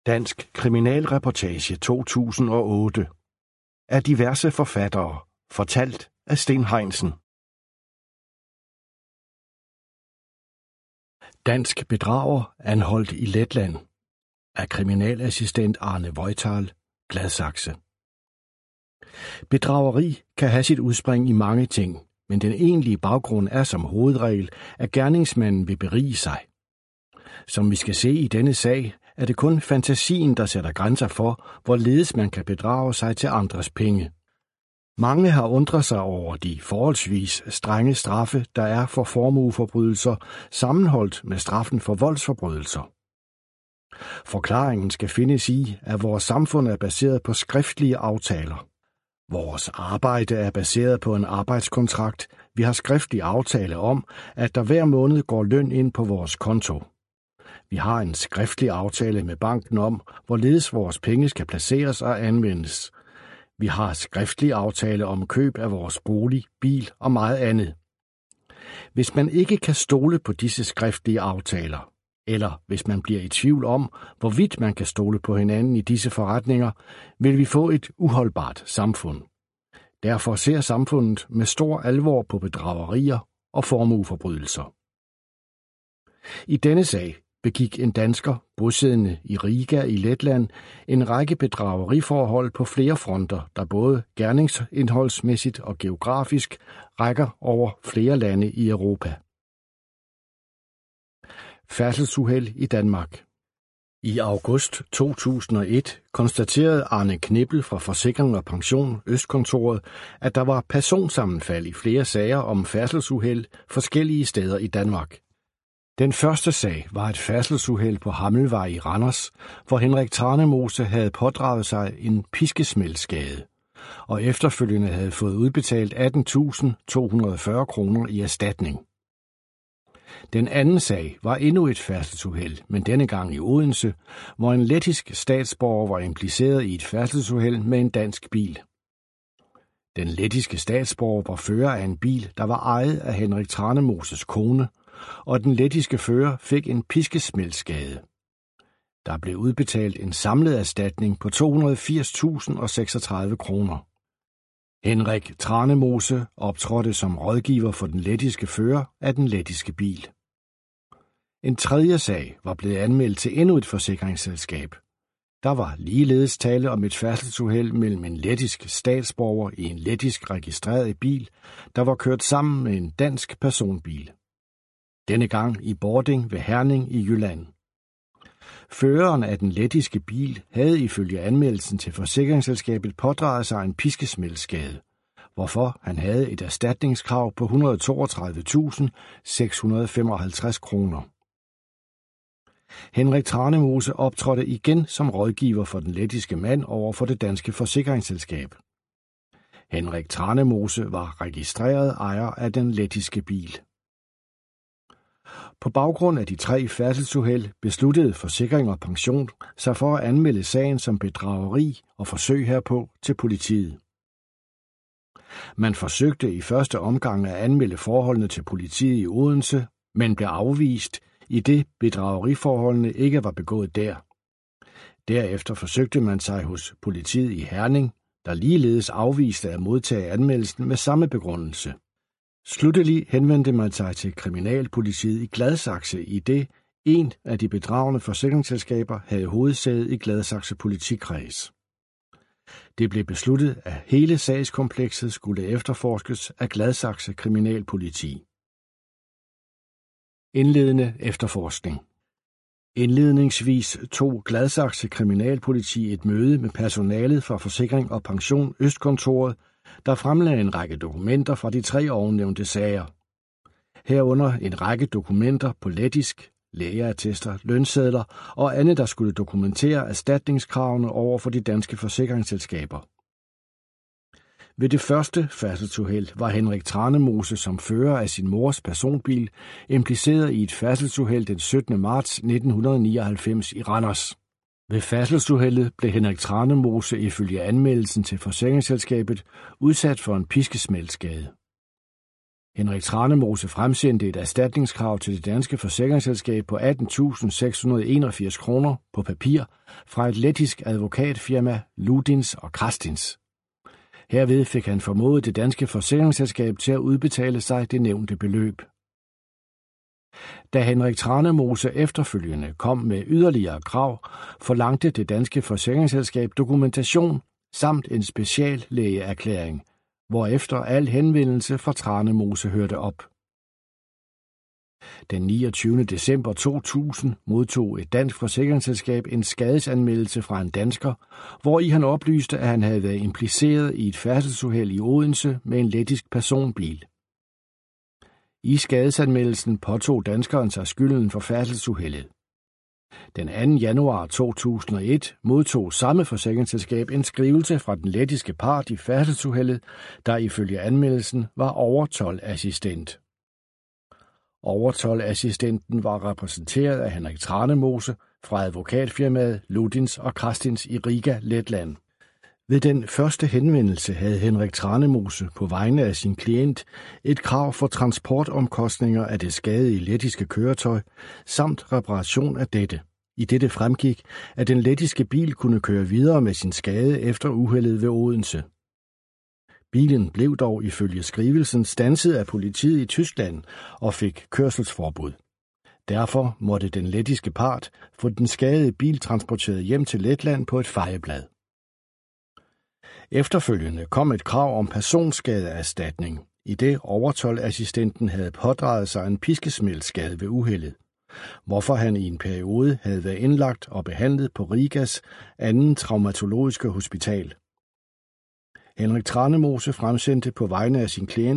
Dansk kriminalreportage 2008 af diverse forfattere, fortalt af Steen Heinsen. Dansk bedrager anholdt i Letland af kriminalassistent Arne Voital, Gladsaxe. Bedrageri kan have sit udspring i mange ting, men den egentlige baggrund er som hovedregel, at gerningsmanden vil berige sig. Som vi skal se i denne sag, er det kun fantasien, der sætter grænser for, hvorledes man kan bedrage sig til andres penge. Mange har undret sig over de forholdsvis strenge straffe, der er for formueforbrydelser, sammenholdt med straffen for voldsforbrydelser. Forklaringen skal findes i, at vores samfund er baseret på skriftlige aftaler. Vores arbejde er baseret på en arbejdskontrakt. Vi har skriftlig aftale om, at der hver måned går løn ind på vores konto. Vi har en skriftlig aftale med banken om, hvorledes vores penge skal placeres og anvendes. Vi har skriftlig aftale om køb af vores bolig, bil og meget andet. Hvis man ikke kan stole på disse skriftlige aftaler, eller hvis man bliver i tvivl om, hvorvidt man kan stole på hinanden i disse forretninger, vil vi få et uholdbart samfund. Derfor ser samfundet med stor alvor på bedragerier og formueforbrydelser. I denne sag begik en dansker, bosiddende i Riga i Letland, en række bedrageriforhold på flere fronter, der både gerningsindholdsmæssigt og geografisk rækker over flere lande i Europa. Færdselsuheld i Danmark. I august 2001 konstaterede Arne Knippel fra Forsikring og Pension Østkontoret, at der var personsammenfald i flere sager om færdselsuheld forskellige steder i Danmark. Den første sag var et færdselsuheld på Hammelvej i Randers, hvor Henrik Tranemose havde pådraget sig en piskesmældsskade, og efterfølgende havde fået udbetalt 18.240 kroner i erstatning. Den anden sag var endnu et færdselsuheld, men denne gang i Odense, hvor en lettisk statsborger var impliceret i et færdselsuheld med en dansk bil. Den lettiske statsborger var fører af en bil, der var ejet af Henrik Tranemoses kone, og den lettiske fører fik en piskesmældsskade. Der blev udbetalt en samlet erstatning på 280.036 kroner. Henrik Tranemose optrådte som rådgiver for den lettiske fører af den lettiske bil. En tredje sag var blevet anmeldt til endnu et forsikringsselskab. Der var ligeledes tale om et færdselsuheld mellem en lettisk statsborger i en lettisk registreret bil, der var kørt sammen med en dansk personbil. Denne gang i Bording ved Herning i Jylland. Føreren af den lettiske bil havde ifølge anmeldelsen til forsikringsselskabet pådraget sig en piskesmældsskade, hvorfor han havde et erstatningskrav på 132.655 kroner. Henrik Tranemose optrådte igen som rådgiver for den lettiske mand over for det danske forsikringsselskab. Henrik Tranemose var registreret ejer af den lettiske bil. På baggrund af de 3 færdselsuheld besluttede Forsikring og Pension sig for at anmelde sagen som bedrageri og forsøg herpå til politiet. Man forsøgte i første omgang at anmelde forholdene til politiet i Odense, men blev afvist, idet bedrageriforholdene ikke var begået der. Derefter forsøgte man sig hos politiet i Herning, der ligeledes afviste at modtage anmeldelsen med samme begrundelse. Sluttelig henvendte man sig til kriminalpolitiet i Gladsaxe, idet en af de bedragende forsikringsselskaber havde hovedsæde i Gladsaxe politikreds. Det blev besluttet, at hele sagskomplekset skulle efterforskes af Gladsaxe Kriminalpoliti. Indledende efterforskning. Indledningsvis tog Gladsaxe Kriminalpoliti et møde med personalet fra Forsikring og Pension Østkontoret, der fremlagde en række dokumenter fra de 3 ovennævnte sager. Herunder en række dokumenter på lettisk, lægeattester, lønsedler og andet, der skulle dokumentere erstatningskravene over for de danske forsikringsselskaber. Ved det første færdselsuheld var Henrik Tranemose som fører af sin mors personbil impliceret i et færdselsuheld den 17. marts 1999 i Randers. Ved færdselsuheldet blev Henrik Tranemose ifølge anmeldelsen til forsikringsselskabet udsat for en piskesmældsskade. Henrik Tranemose fremsendte et erstatningskrav til det danske forsikringsselskab på 18.681 kroner på papir fra et lettisk advokatfirma Ludins og Krastins. Herved fik han formået det danske forsikringsselskab til at udbetale sig det nævnte beløb. Da Henrik Tranemose efterfølgende kom med yderligere krav, forlangte det danske forsikringsselskab dokumentation samt en speciallægeerklæring, hvorefter al henvendelse fra Tranemose hørte op. Den 29. december 2000 modtog et dansk forsikringsselskab en skadesanmeldelse fra en dansker, hvori han oplyste, at han havde været impliceret i et færdselsuheld i Odense med en lettisk personbil. I skadesanmeldelsen påtog danskeren sig skylden for færdselsuheldet. Den 2. januar 2001 modtog samme forsikringsselskab en skrivelse fra den lettiske part i færdselsuheldet, der ifølge anmeldelsen var overtoldassistent. Overtoldassistenten var repræsenteret af Henrik Tranemose fra advokatfirmaet Ludins og Krastins i Riga, Letland. Ved den første henvendelse havde Henrik Tranemose på vegne af sin klient et krav for transportomkostninger af det skadede lettiske køretøj samt reparation af dette. I dette fremgik, at den lettiske bil kunne køre videre med sin skade efter uheldet ved Odense. Bilen blev dog ifølge skrivelsen standset af politiet i Tyskland og fik kørselsforbud. Derfor måtte den lettiske part få den skadede bil transporteret hjem til Letland på et fejeblad. Efterfølgende kom et krav om personskadeerstatning, i det overtoldassistenten havde pådraget sig en piskesmældsskade ved uheldet, hvorfor han i en periode havde været indlagt og behandlet på Rigas anden traumatologiske hospital. Henrik Tranemose fremsendte på vegne af sin klient